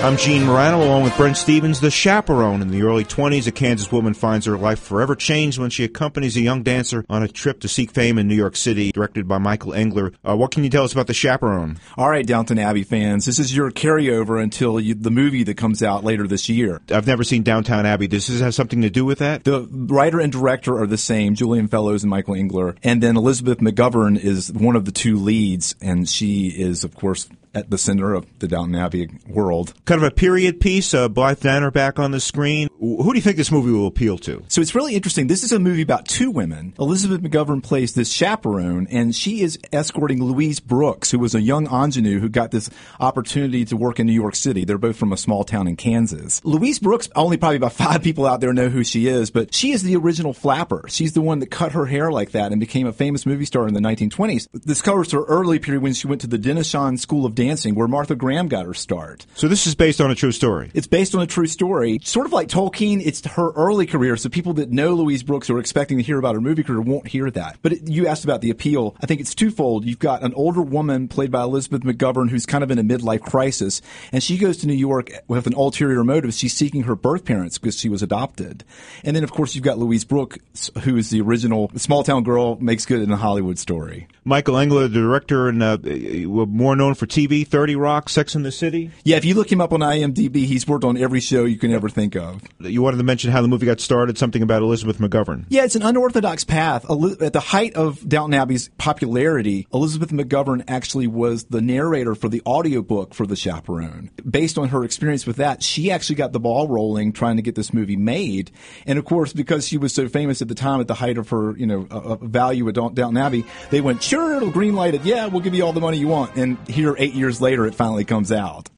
I'm Gene Morano, along with Brent Stevens. The Chaperone. In the early 20s, a Kansas woman finds her life forever changed when she accompanies a young dancer on a trip to seek fame in New York City, directed by Michael Engler. What can you tell us about The Chaperone? All right, Downton Abbey fans, this is your carryover until the movie that comes out later this year. I've never seen Downton Abbey. Does this have something to do with that? The writer and director are the same, Julian Fellowes and Michael Engler. And then Elizabeth McGovern is one of the two leads, and she is, of course, at the center of the Downton Abbey world. Kind of a period piece, Blythe Danner back on the screen. Who do you think this movie will appeal to? So it's really interesting. This is a movie about two women. Elizabeth McGovern plays this chaperone, and she is escorting Louise Brooks, who was a young ingenue who got this opportunity to work in New York City. They're both from a small town in Kansas. Louise Brooks, only probably about 5 people out there know who she is, but she is the original flapper. She's the one that cut her hair like that and became a famous movie star in the 1920s. This covers her early period when she went to the Denishon School of Dancing, where Martha Graham got her start. So this is based on a true story? It's based on a true story. Sort of like Tolkien, it's her early career, so people that know Louise Brooks or are expecting to hear about her movie career won't hear that. But you asked about the appeal. I think it's twofold. You've got an older woman played by Elizabeth McGovern who's kind of in a midlife crisis, and she goes to New York with an ulterior motive. She's seeking her birth parents because she was adopted. And then, of course, you've got Louise Brooks, who is the original small-town girl, makes good in a Hollywood story. Michael Engler, the director, and more known for TV, 30 Rock, Sex and the City? Yeah, if you look him up on IMDb, he's worked on every show you can ever think of. You wanted to mention how the movie got started, something about Elizabeth McGovern. Yeah, it's an unorthodox path. At the height of Downton Abbey's popularity, Elizabeth McGovern actually was the narrator for the audiobook for The Chaperone. Based on her experience with that, she actually got the ball rolling trying to get this movie made. And of course, because she was so famous at the time, at the height of her, value at Downton Abbey, they went, sure, it'll green light it. Yeah, we'll give you all the money you want. And here, 8 years later, it finally comes out.